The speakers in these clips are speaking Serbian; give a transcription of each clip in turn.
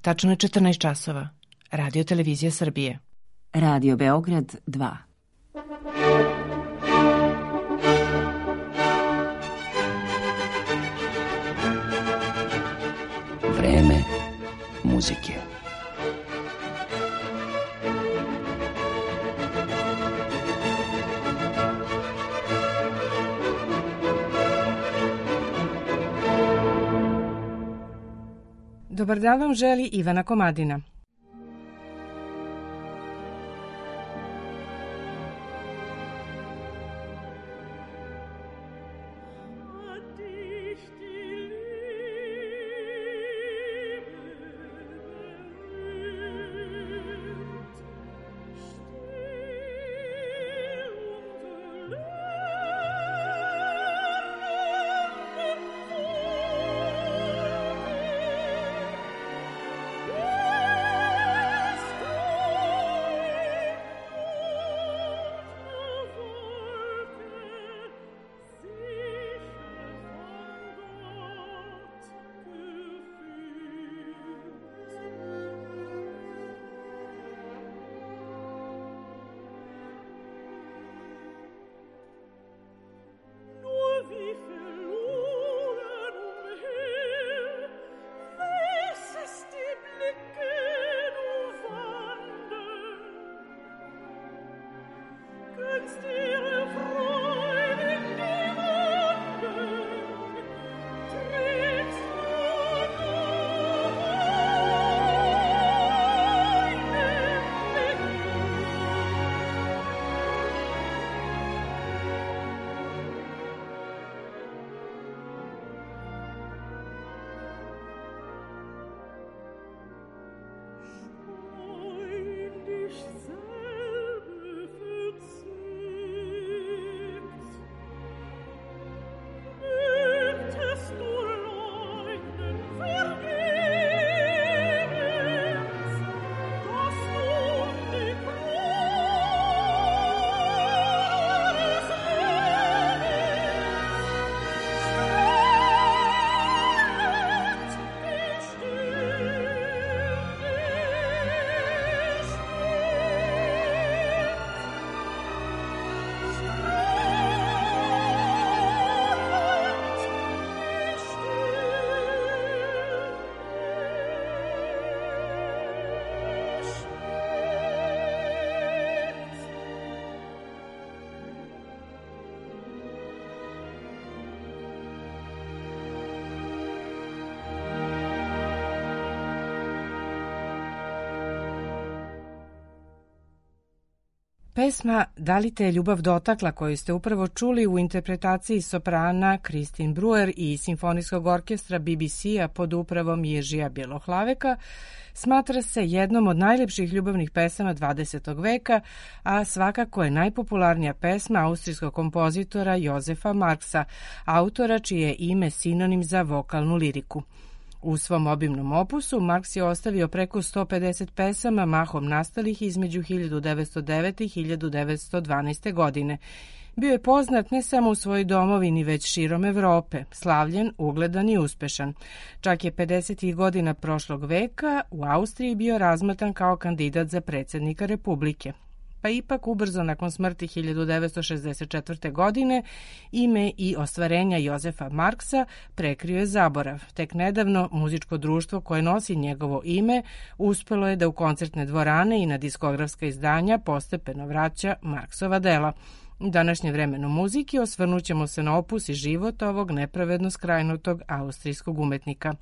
Tačno je 14 časova. Radio Televizija Srbije. Radio Beograd 2. Vreme muzike. Dobar dan vam želi Ivana Komadina. Pesma Da li te je ljubav dotakla, koju ste upravo čuli u interpretaciji soprana Kristin Bruer i simfonijskog orkestra BBC-a pod upravom Jeržija Bjelohlaveka, smatra se jednom od najljepših ljubavnih pesama 20. veka, a svakako je najpopularnija pesma austrijskog kompozitora Jozefa Marksa, autora čije je ime sinonim za vokalnu liriku. U svom obimnom opusu Marks je ostavio preko 150 pesama, mahom nastalih između 1909. i 1912. godine. Bio je poznat ne samo u svojoj domovini, već širom Evrope, slavljen, ugledan i uspešan. Čak je 50. godina prošlog veka u Austriji bio razmatran kao kandidat za predsjednika Republike. Pa ipak ubrzo nakon smrti 1964. godine ime i ostvarenja Jozefa Marksa prekrio je zaborav. Tek nedavno muzičko društvo koje nosi njegovo ime uspelo je da u koncertne dvorane i na diskografska izdanja postepeno vraća Marksova dela. U današnje vremenu muziki osvrnućemo se na opus i život ovog nepravedno skrajnutog austrijskog umetnika.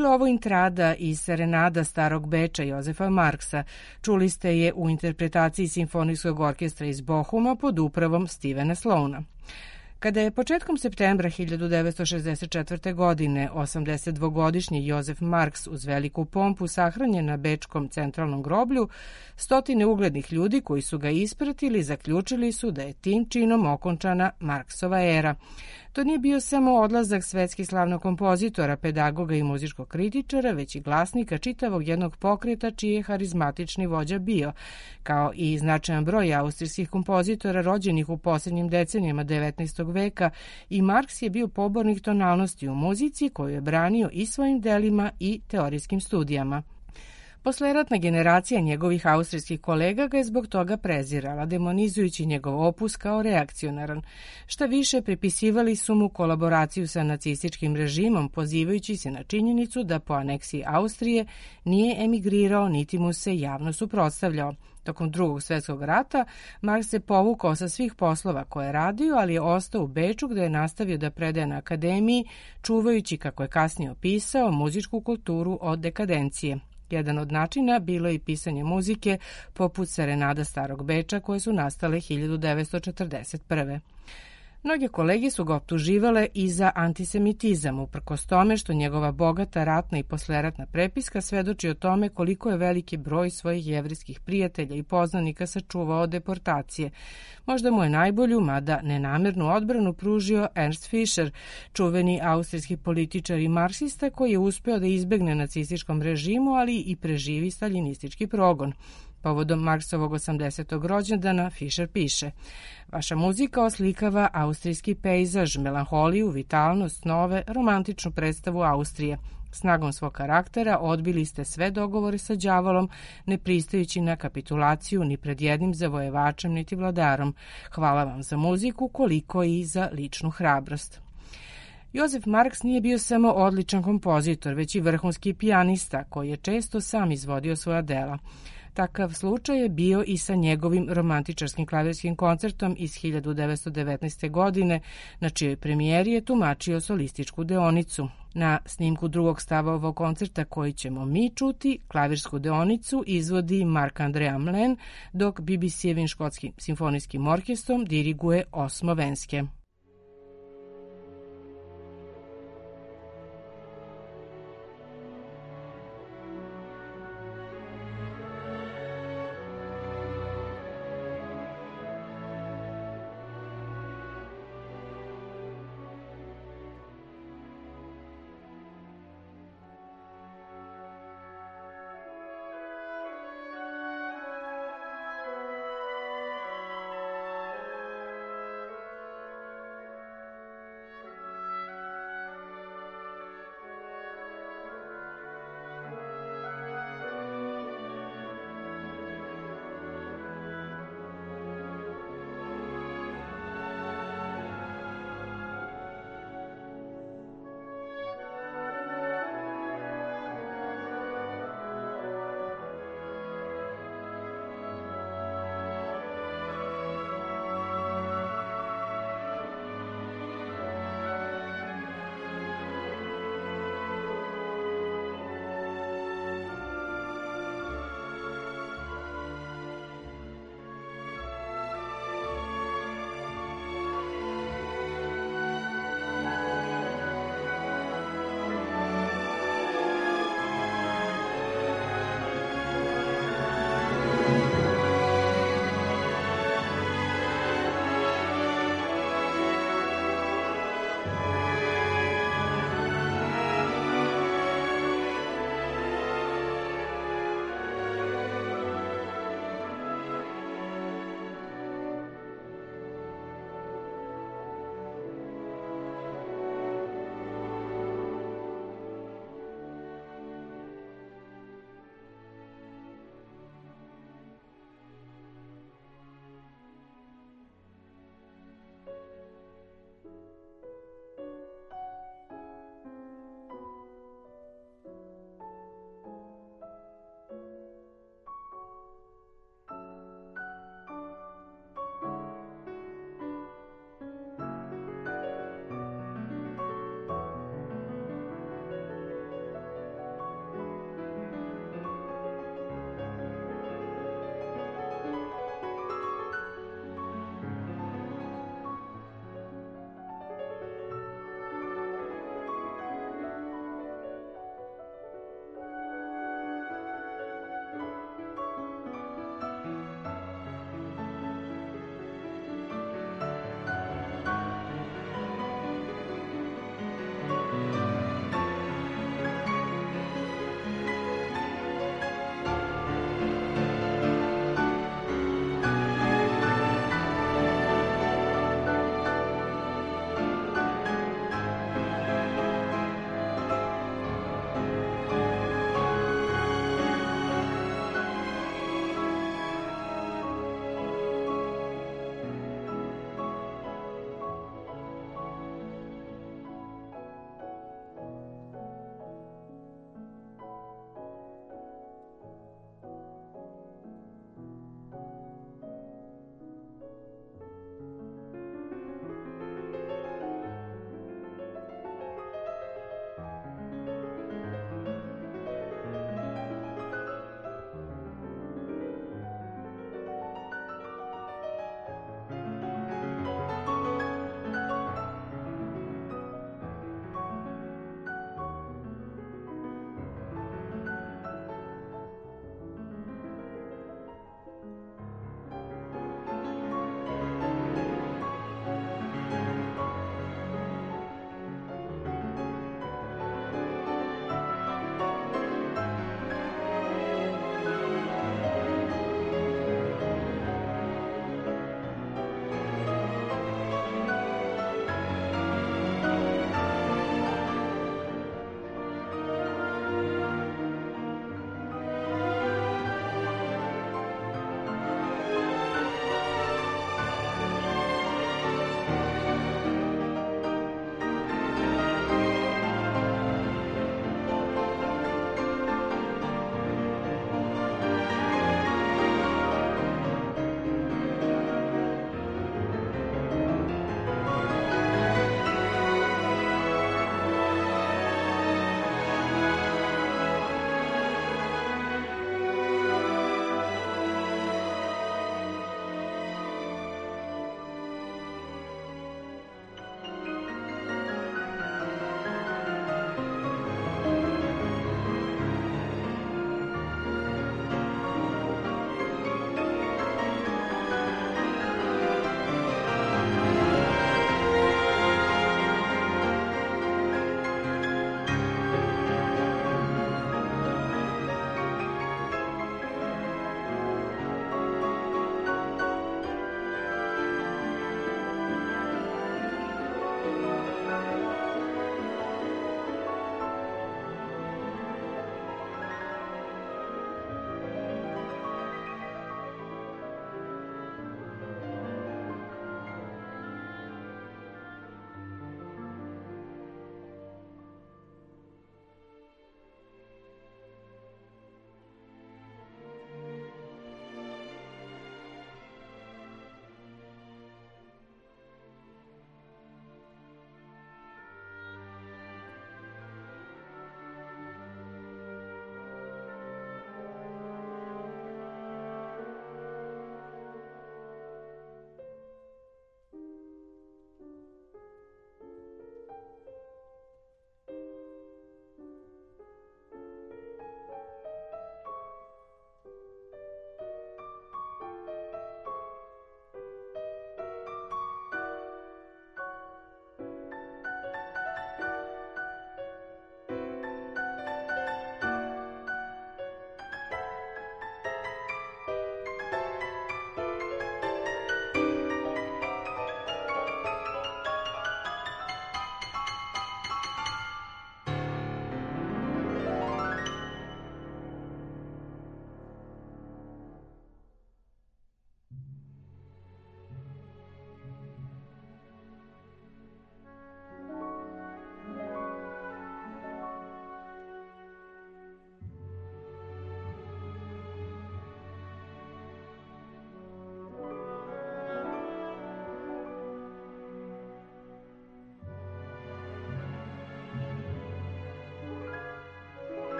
Bilo ovo intrada iz Serenada Starog Beča Jozefa Marksa. Čuli ste je u interpretaciji Simfonijskog orkestra iz Bochuma pod upravom Stevena Slona. Kada je početkom septembra 1964. godine 82-godišnji Jozef Marks uz veliku pompu sahranjen na bečkom centralnom groblju, stotine uglednih ljudi koji su ga ispratili zaključili su da je tim činom okončana Marksova era. To nije bio samo odlazak svetski slavnog kompozitora, pedagoga i muzičkog kritičara, već i glasnika čitavog jednog pokreta čiji je harizmatični vođa bio, kao i značajan broj austrijskih kompozitora rođenih u posljednjim decenijama 19. veka, i Marks je bio pobornik tonalnosti u muzici koju je branio i svojim delima i teorijskim studijama. Posleratna generacija njegovih austrijskih kolega ga je zbog toga prezirala, demonizujući njegov opus kao reakcionaran. Šta više, pripisivali su mu kolaboraciju sa nacističkim režimom, pozivajući se na činjenicu da po aneksiji Austrije nije emigrirao niti mu se javno suprotstavljao. Tokom Drugog svjetskog rata Marks se povukao sa svih poslova koje je radio, ali je ostao u Beču gde je nastavio da predaje na akademiji, čuvajući, kako je kasnije opisao, muzičku kulturu od dekadencije. Jedan od načina bilo je i pisanje muzike poput Serenada Starog Beča koje su nastale 1941. Mnoge kolege su ga optuživale i za antisemitizam, uprkos tome što njegova bogata ratna i posleratna prepiska svedoči o tome koliko je veliki broj svojih jevrijskih prijatelja i poznanika sačuvao od deportacije. Možda mu je najbolju, mada nenamernu odbranu pružio Ernst Fischer, čuveni austrijski političar i marksista koji je uspeo da izbegne nacističkom režimu, ali i preživi staljinistički progon. Povodom Marksovog 80. rođendana Fischer piše: vaša muzika oslikava austrijski pejzaž, melanholiju, vitalnost, snove, romantičnu predstavu Austrije. Snagom svog karaktera odbili ste sve dogovore sa đavolom, ne pristajući na kapitulaciju ni pred jednim zavojevačem niti vladarom. Hvala vam za muziku, koliko i za ličnu hrabrost. Jozef Marks nije bio samo odličan kompozitor, već i vrhunski pijanista koji je često sam izvodio svoja dela. Takav slučaj je bio i sa njegovim romantičarskim klavirskim koncertom iz 1919. godine, na čijoj premijeri je tumačio solističku deonicu. Na snimku drugog stava ovog koncerta koji ćemo mi čuti, klavirsku deonicu izvodi Marc-André Hamelin, dok BBC-evim škotskim simfonijskim orkestrom diriguje Osmo Venske.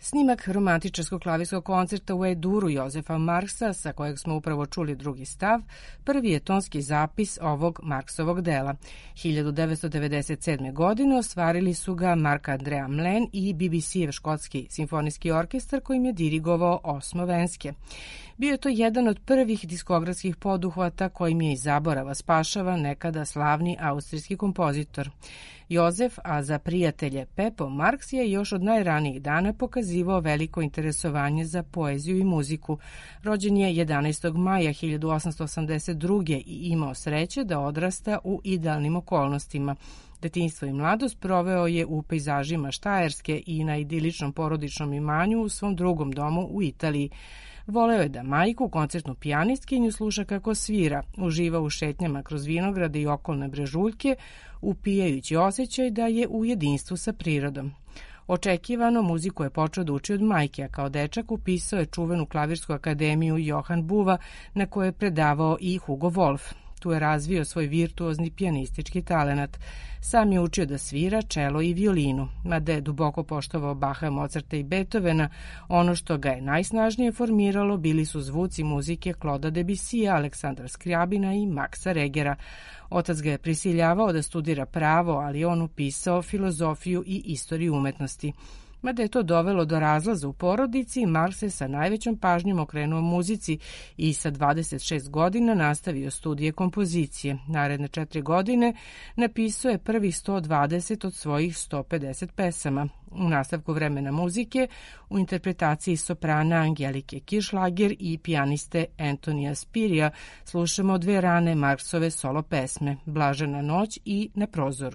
Snimak romantičarskog klavirskog koncerta u E-duru Jozefa Marksa, sa kojeg smo upravo čuli drugi stav, prvi je tonski zapis ovog Marksovog dela. 1997. godine ostvarili su ga Marc-André Hamelin i BBC-ev škotski simfonijski orkestar kojim je dirigovao Osmo Venske. Bio je to jedan od prvih diskografskih poduhvata kojim je iz zaborava spašavan nekada slavni austrijski kompozitor. Jozef, a za prijatelje Pepo Marks, je još od najranijih dana pokazivao veliko interesovanje za poeziju i muziku. Rođen je 11. maja 1882. i imao sreće da odrasta u idealnim okolnostima. Detinjstvo i mladost proveo je u pejzažima Štajerske i na idiličnom porodičnom imanju u svom drugom domu u Italiji. Voleo je da majku, koncertnu pijanistkinju, sluša kako svira, uživa u šetnjama kroz vinograde i okolne brežuljke, upijajući osjećaj da je u jedinstvu sa prirodom. Očekivano, muziku je počeo da uči od majke, a kao dečak upisao je čuvenu klavirsku akademiju Johann Buva, na kojoj je predavao i Hugo Wolf. Tu je razvio svoj virtuozni pijanistički talenat. Sam je učio da svira čelo i violinu. Mada je duboko poštovao Bacha, Mozarta i Beethovena, ono što ga je najsnažnije formiralo bili su zvuci muzike Claude'a Debussya, Aleksandra Skrjabina i Maxa Regera. Otac ga je prisiljavao da studira pravo, ali on upisao filozofiju i istoriju umetnosti. Mada je to dovelo do razlaza u porodici, Marks se sa najvećom pažnjom okrenuo muzici i sa 26 godina nastavio studije kompozicije. Naredne 4 godine napisao je prvih 120 od svojih 150 pesama. U nastavku vremena muzike, u interpretaciji soprana Angelike Kirchschlager i pijaniste Antonija Spirija, slušamo dve rane Marksove solo pesme, Blažena noć i Na prozoru.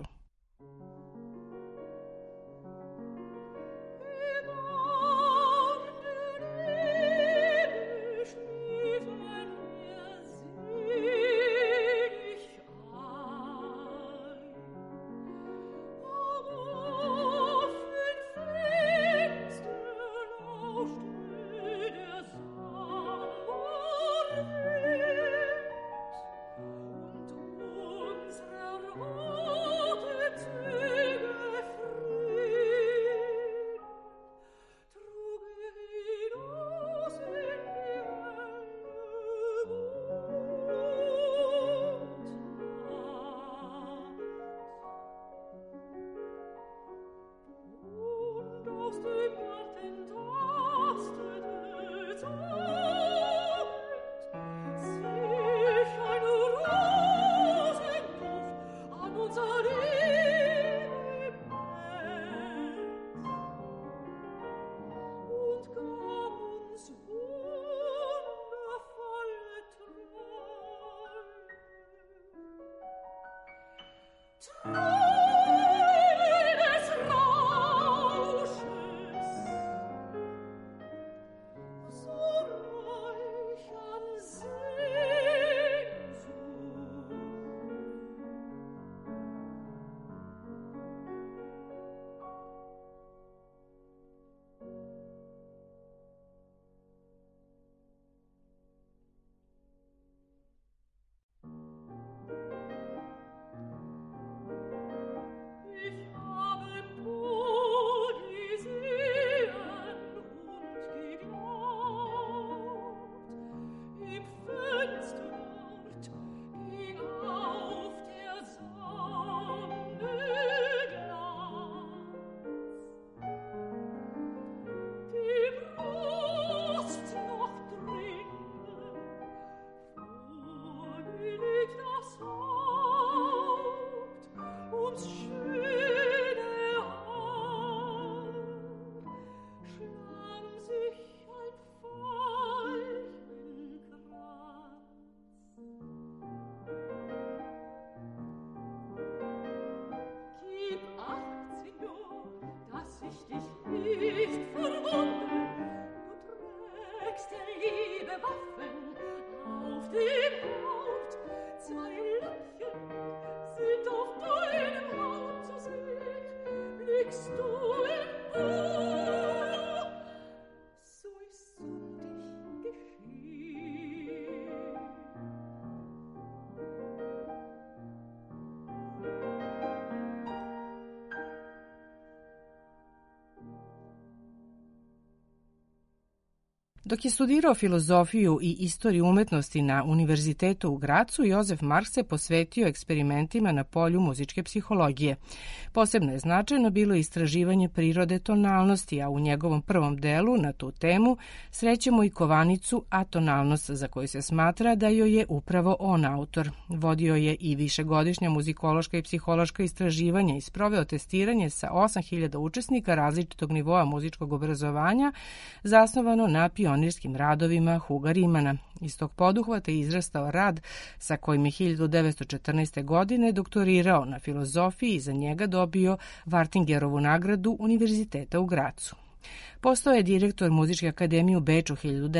Dok je studirao filozofiju i istoriju umetnosti na Univerzitetu u Gracu, Jozef Marks se posvetio eksperimentima na polju muzičke psihologije. Posebno je značajno bilo istraživanje prirode tonalnosti, a u njegovom prvom delu na tu temu srećemo i kovanicu atonalnost, za koju se smatra da joj je upravo on autor. Vodio je i višegodišnja muzikološka i psihološka istraživanja i sproveo testiranje sa 8.000 učesnika različitog nivoa muzičkog obrazovanja, zasnovano na pionirskim radovima Huga Rimana. Iz tog poduhvata je izrastao rad sa kojim je 1914. godine doktorirao na filozofiji i za njega dobio Wartingerovu nagradu Univerziteta u Gracu. Postao je direktor Muzičke akademije u Beču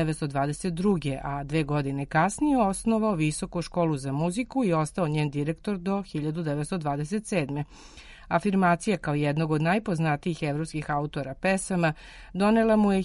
1922. a 2 godine kasnije osnovao Visoku školu za muziku i ostao njen direktor do 1927. Afirmacija kao jednog od najpoznatijih evropskih autora pesama donela mu je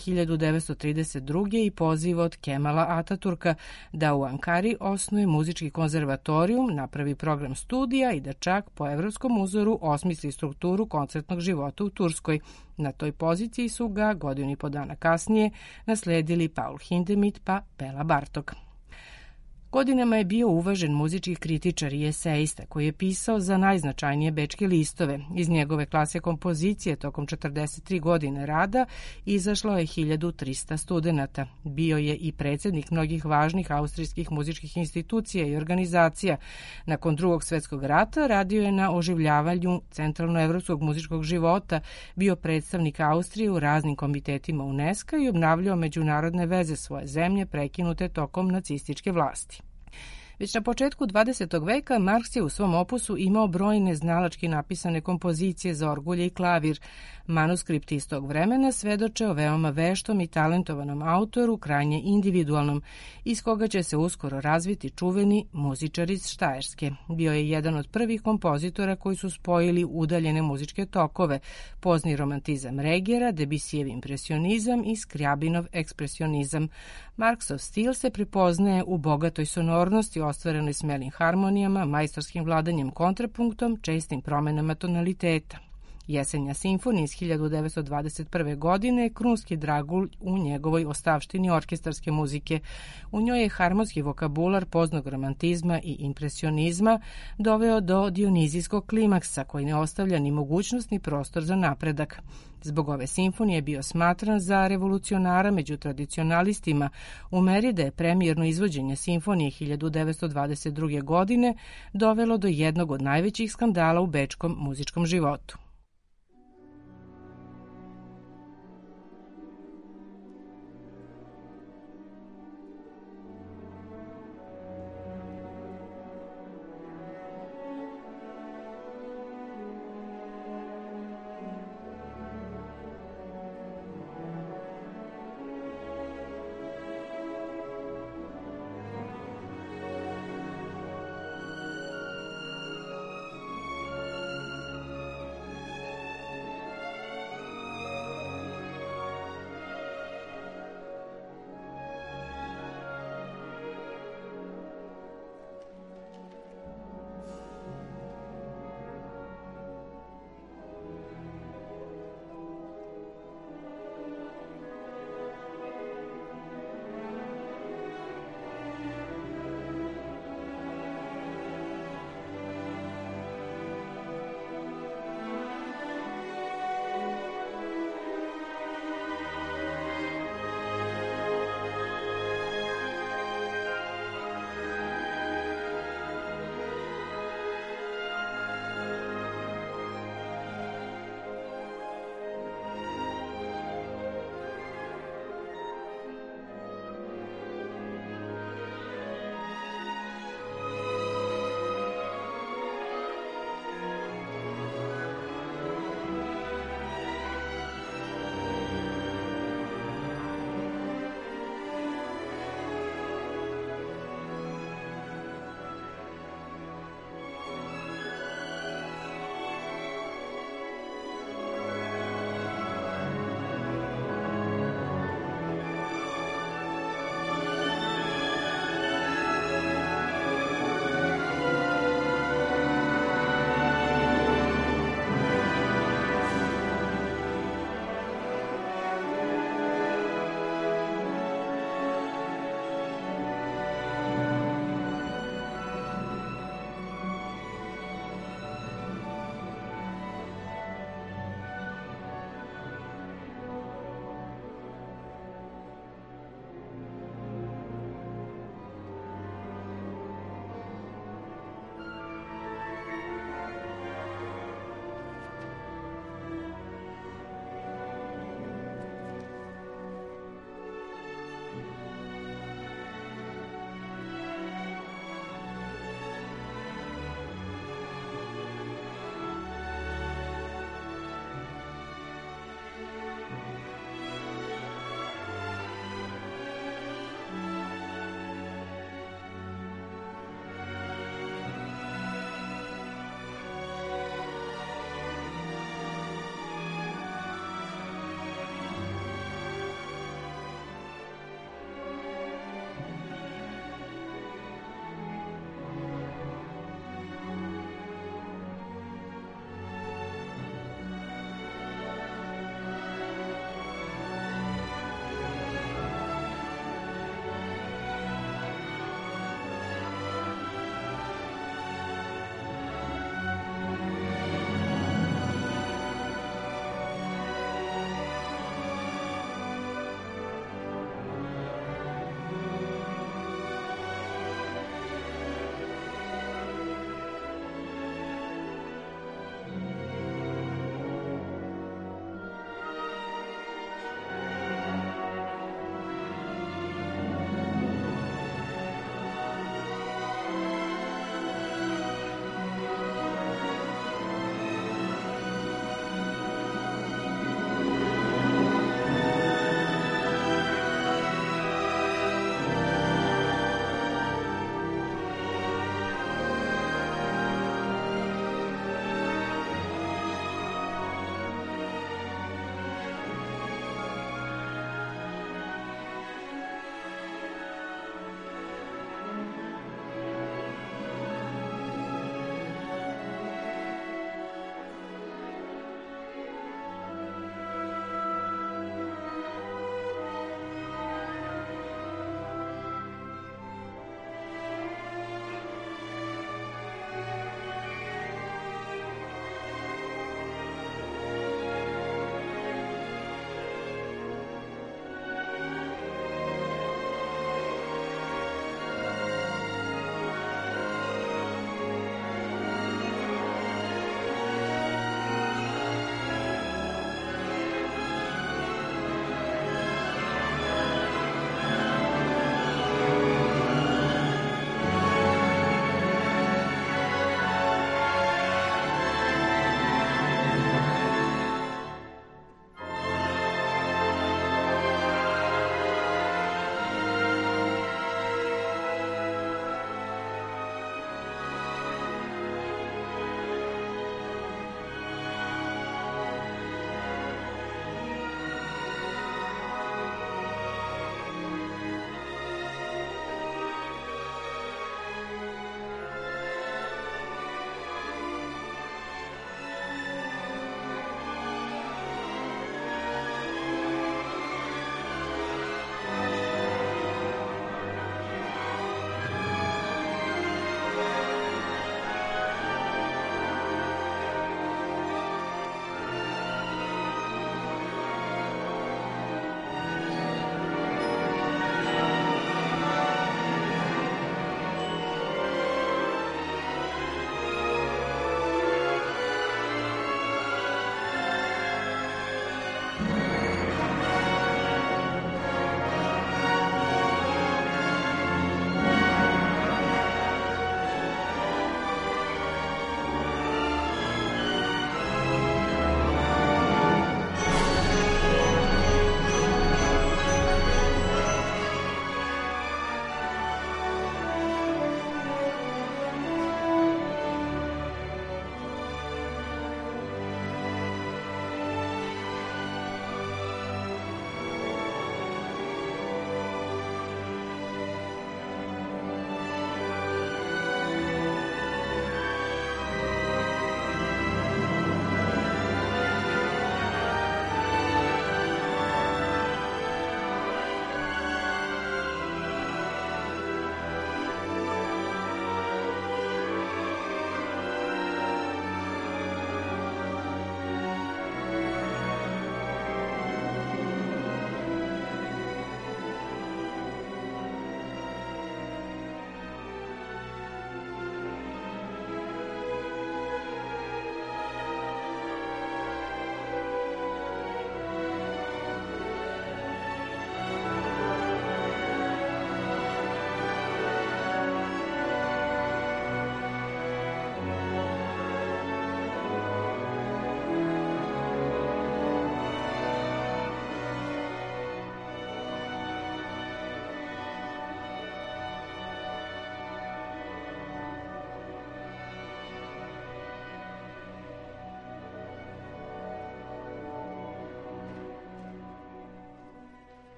1932. i poziv od Kemala Ataturka da u Ankari osnuje muzički konzervatorijum, napravi program studija i da čak po evropskom uzoru osmisli strukturu koncertnog života u Turskoj. Na toj poziciji su ga godinu i po dana kasnije nasledili Paul Hindemith pa Bela Bartok. Godinama je bio uvažen muzički kritičar i esejista koji je pisao za najznačajnije bečke listove. Iz njegove klase kompozicije tokom 43 godine rada izašlo je 1300 studenata. Bio je i predsjednik mnogih važnih austrijskih muzičkih institucija i organizacija. Nakon Drugog svjetskog rata radio je na oživljavanju centralnoevropskog muzičkog života, bio predstavnik Austrije u raznim komitetima UNESCO i obnavljao međunarodne veze svoje zemlje prekinute tokom nacističke vlasti. Već na početku 20. veka Marks je u svom opusu imao brojne znalački napisane kompozicije za orgulje i klavir. Manuskripti iz tog vremena svedoče o veoma veštom i talentovanom autoru, krajnje individualnom, iz koga će se uskoro razviti čuveni muzičar iz Štajerske. Bio je jedan od prvih kompozitora koji su spojili udaljene muzičke tokove, pozni romantizam Regera, Debussyjev impresionizam i Skrjabinov ekspresionizam. Marksov stil se prepoznaje u bogatoj sonornosti, ostvarenoj smelim harmonijama, majstorskim vladanjem kontrapunktom, čestim promenama tonaliteta. Jesenja simfonija iz 1921. godine je krunski dragulj u njegovoj ostavštini orkestarske muzike. U njoj je harmonski vokabular poznog romantizma i impresionizma doveo do dionizijskog klimaksa koji ne ostavlja ni mogućnost ni prostor za napredak. Zbog ove simfonije je bio smatran za revolucionara među tradicionalistima u meri da je premijerno izvođenje simfonije 1922. godine dovelo do jednog od najvećih skandala u bečkom muzičkom životu.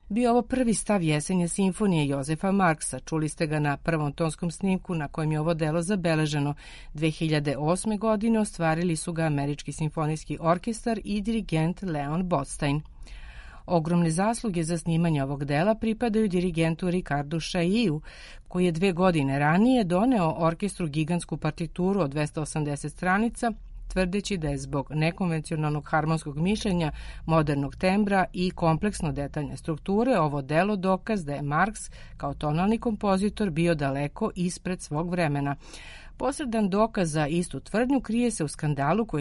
Bio ovo prvi stav Jesenje simfonije Jozefa Marksa. Čuli ste ga na prvom tonskom snimku na kojem je ovo delo zabeleženo. 2008. godine ostvarili su ga Američki simfonijski orkestar i dirigent Leon Botstein. Ogromne zasluge za snimanje ovog dela pripadaju dirigentu Ricardu Chaillu, koji je 2 godine ranije doneo orkestru gigantsku partituru od 280 stranica, tvrdeći da je zbog nekonvencionalnog harmonskog mišljenja, modernog tembra i kompleksno detaljne strukture ovo delo dokaz da je Marks kao tonalni kompozitor bio daleko ispred svog vremena. Posredan dokaz za istu tvrdnju krije se u skandalu koji je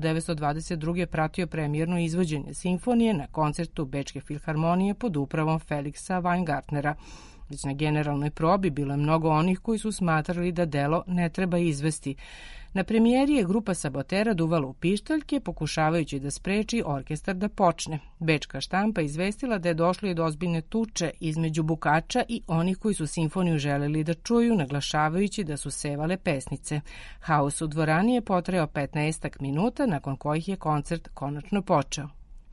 1922. pratio premijerno izvođenje simfonije na koncertu Bečke filharmonije pod upravom Felixa Weingartnera. Već na generalnoj probi bilo je mnogo onih koji su smatrali da delo ne treba izvesti. Na premijeri je grupa sabotera duvala u pištaljke, pokušavajući da spreči orkestar da počne. Bečka štampa izvestila da je došlo i do ozbiljne tuče između bukača i onih koji su simfoniju želeli da čuju, naglašavajući da su sevale pesnice. Haos u dvorani je potrajao 15 minuta, nakon kojih je koncert konačno počeo.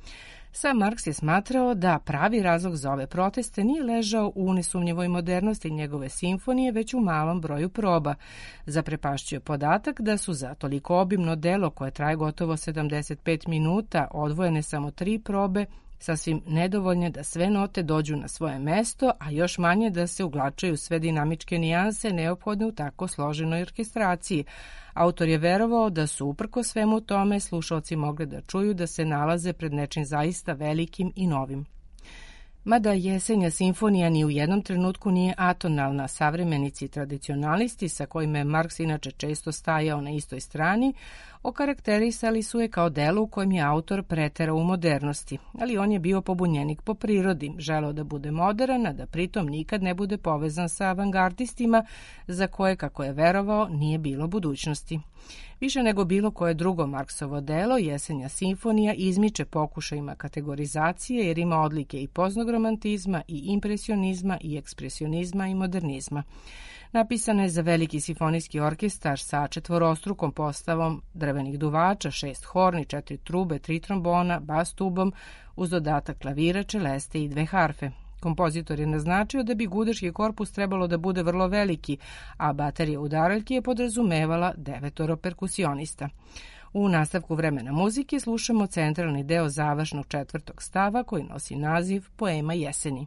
Sam Marks je smatrao da pravi razlog za ove proteste nije ležao u nesumnjivoj modernosti njegove simfonije, već u malom broju proba. Zaprepašćuje podatak da su za toliko obimno delo koje traje gotovo 75 minuta odvojene samo 3 probe, sasvim nedovoljne da sve note dođu na svoje mesto, a još manje da se uglačaju sve dinamičke nijanse neophodne u tako složenoj orkestraciji. Autor je verovao da su uprko svemu tome slušalci mogli da čuju da se nalaze pred nečim zaista velikim i novim. Mada Jesenja simfonija ni u jednom trenutku nije atonalna, savremenici i tradicionalisti sa kojima je Marks inače često stajao na istoj strani, okarakterisali su je kao delo u kojem je autor preterao u modernosti, ali on je bio pobunjenik po prirodi, želeo da bude moderan, a da pritom nikad ne bude povezan sa avangardistima, za koje, kako je verovao, nije bilo budućnosti. Više nego bilo koje drugo Marksovo delo, Jesenja simfonija izmiče pokušajima kategorizacije jer ima odlike i poznog romantizma i impresionizma i ekspresionizma i modernizma. Napisana je za veliki simfonijski orkestar sa četvorostrukom postavom drvenih duvača, 6 horni, 4 trube, 3 trombona, bas tubom, uz dodatak klavira, čeleste i 2 harfe. Kompozitor je naznačio da bi gudeški korpus trebalo da bude vrlo veliki, a baterija udaraljki je podrazumevala 9 perkusionista. U nastavku vremena muzike slušamo centralni deo završnog 4. stava koji nosi naziv Poema jeseni.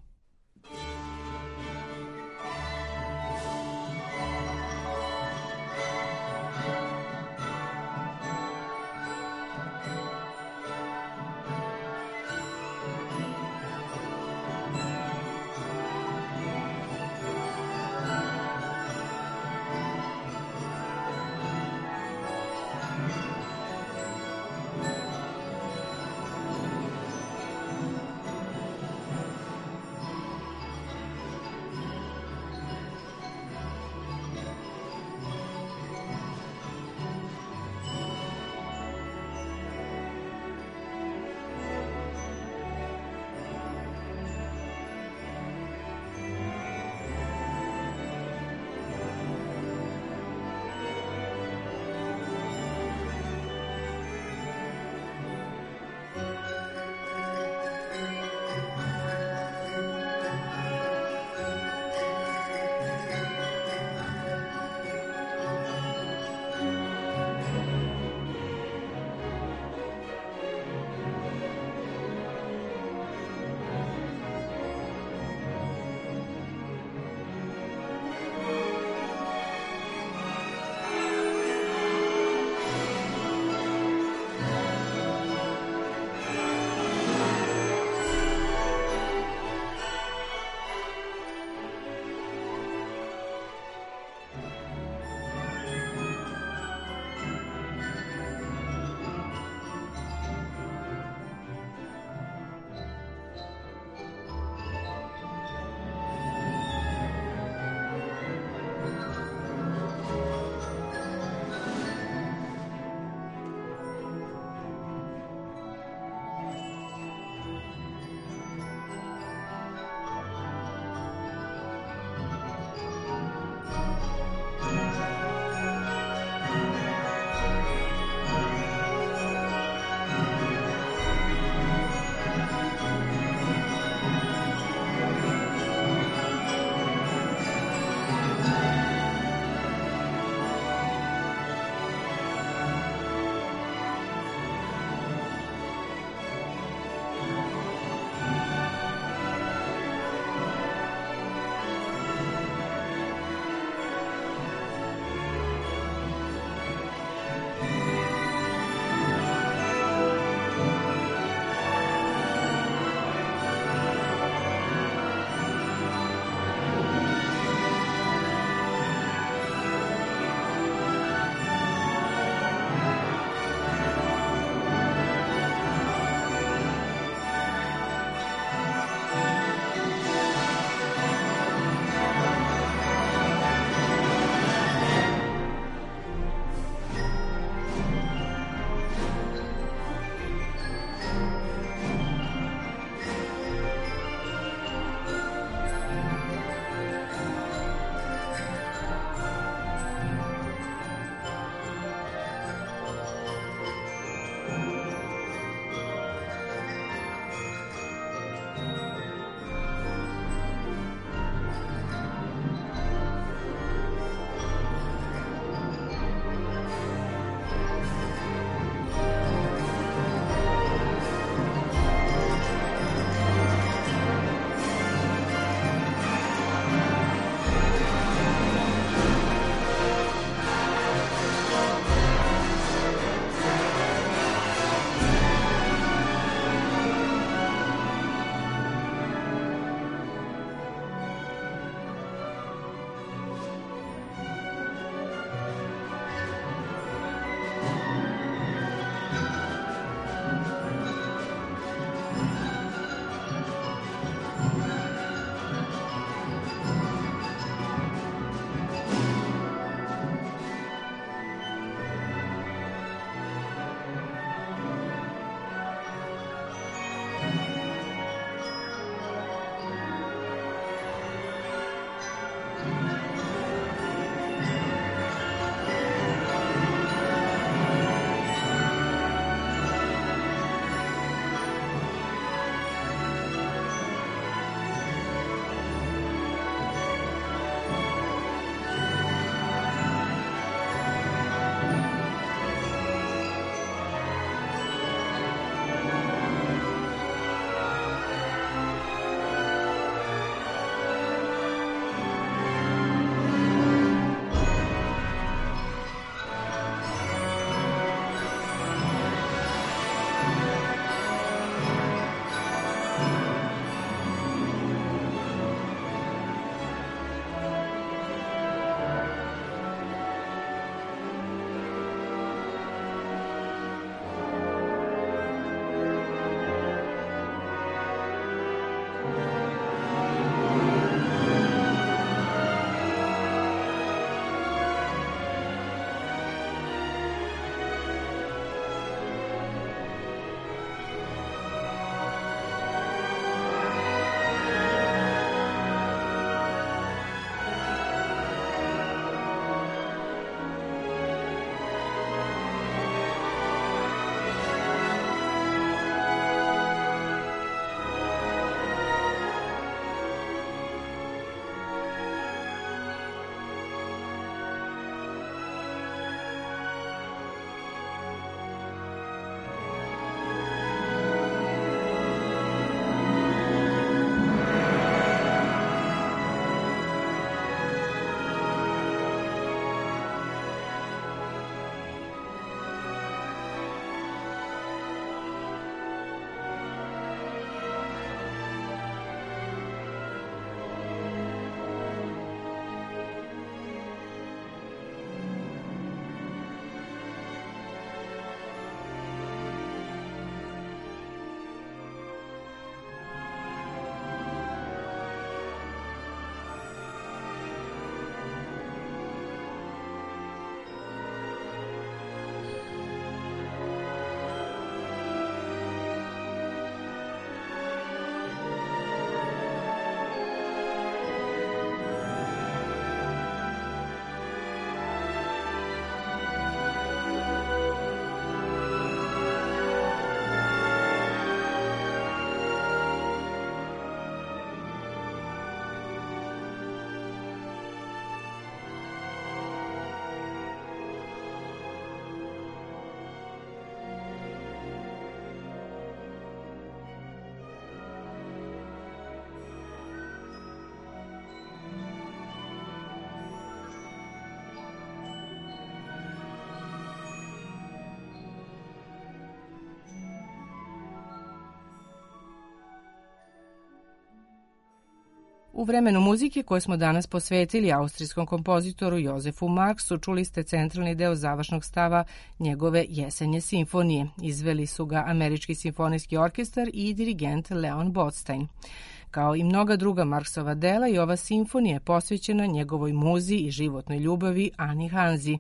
U vremenu muzike koje smo danas posvetili austrijskom kompozitoru Jozefu Marksu, čuli ste centralni deo završnog stava njegove Jesenje simfonije. Izveli su ga Američki simfonijski orkestar i dirigent Leon Botstein. Kao i mnoga druga Marksova dela, i ova simfonija je posvećena njegovoj muzi i životnoj ljubavi Ani Hanzi.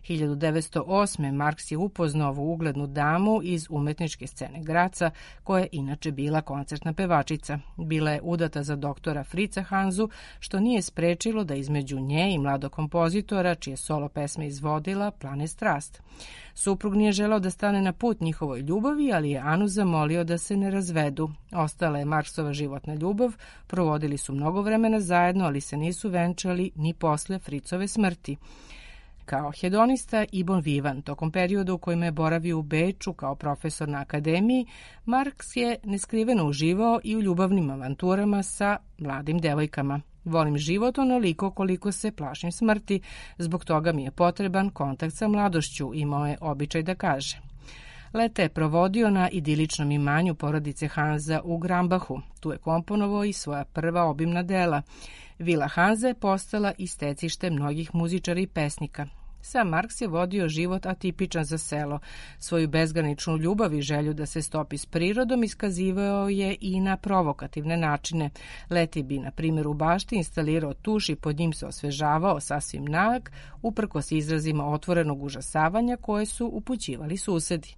1908. Marks je upoznao ovu uglednu damu iz umetničke scene Graca, koja je inače bila koncertna pevačica. Bila je udata za doktora Fritza Hanzu, što nije sprečilo da između nje i mladog kompozitora, čije solo pesme izvodila, plane strast. Suprug nije želeo da stane na put njihovoj ljubavi, ali je Anu zamolio da se ne razvedu. Ostala je Marksova životna ljubav, provodili su mnogo vremena zajedno, ali se nisu venčali ni posle Fritzove smrti. Kao hedonista i bon vivant, tokom perioda u kojima je boravio u Beču kao profesor na akademiji, Marks je neskriveno uživao i u ljubavnim avanturama sa mladim devojkama. Volim život onoliko koliko se plašim smrti, zbog toga mi je potreban kontakt sa mladošću, imao je običaj da kaže. Leta je provodio na idiličnom imanju porodice Hanza u Grambachu. Tu je komponovao i svoja prva obimna dela. Vila Hanza je postala i stecište mnogih muzičara i pesnika. Sam Marks je vodio život atipičan za selo. Svoju bezgraničnu ljubav i želju da se stopi s prirodom iskazivao je i na provokativne načine. Leti bi, na primjer, u bašti instalirao tuš i pod njim se osvežavao sasvim nag, uprkos izrazima otvorenog užasavanja koje su upućivali susedi.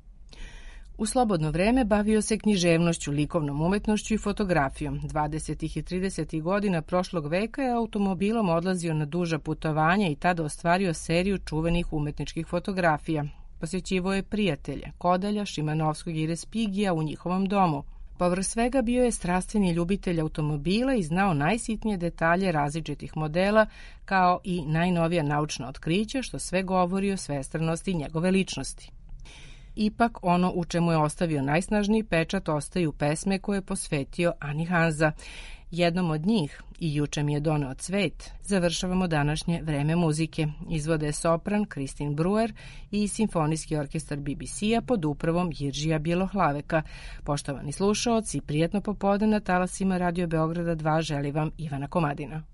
U slobodno vreme bavio se književnošću, likovnom umetnošću i fotografijom. 20. i 30. godina prošlog veka je automobilom odlazio na duža putovanja i tada ostvario seriju čuvenih umetničkih fotografija. Posjećivao je prijatelje, Kodalja, Šimanovskog i Respigija u njihovom domu. Povrh svega bio je strastveni ljubitelj automobila i znao najsitnije detalje različitih modela, kao i najnovija naučna otkrića, što sve govori o svestranosti njegove ličnosti. Ipak, ono u čemu je ostavio najsnažniji pečat ostaju pesme koje je posvetio Ani Hanza. Jednom od njih, I juče mi je doneo cvet, završavamo današnje vreme muzike. Izvode sopran Kristin Bruer i simfonijski orkestar BBC-a pod upravom Jiržija Bjelohlaveka. Poštovani slušaoci, prijatno popodne na talasima Radio Beograda 2 želi vam Ivana Komadina.